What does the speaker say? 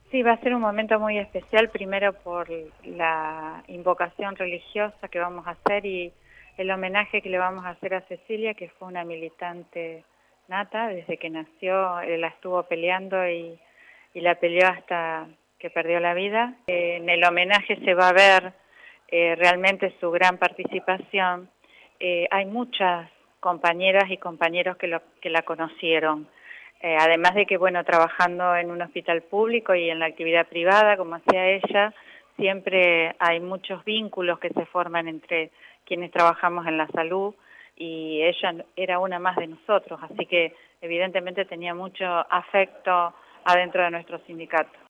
Sí, va a ser un momento muy especial, primero por la invocación religiosa que vamos a hacer y el homenaje que le vamos a hacer a Cecilia, que fue una militante nata, desde que nació, la estuvo peleando y la peleó hasta que perdió la vida. En el homenaje se va a ver realmente su gran participación. Hay muchas compañeras y compañeros que la conocieron. Además de que, bueno, trabajando en un hospital público y en la actividad privada, como hacía ella, siempre hay muchos vínculos que se forman entre quienes trabajamos en la salud y ella era una más de nosotros, así que evidentemente tenía mucho afecto adentro de nuestro sindicato.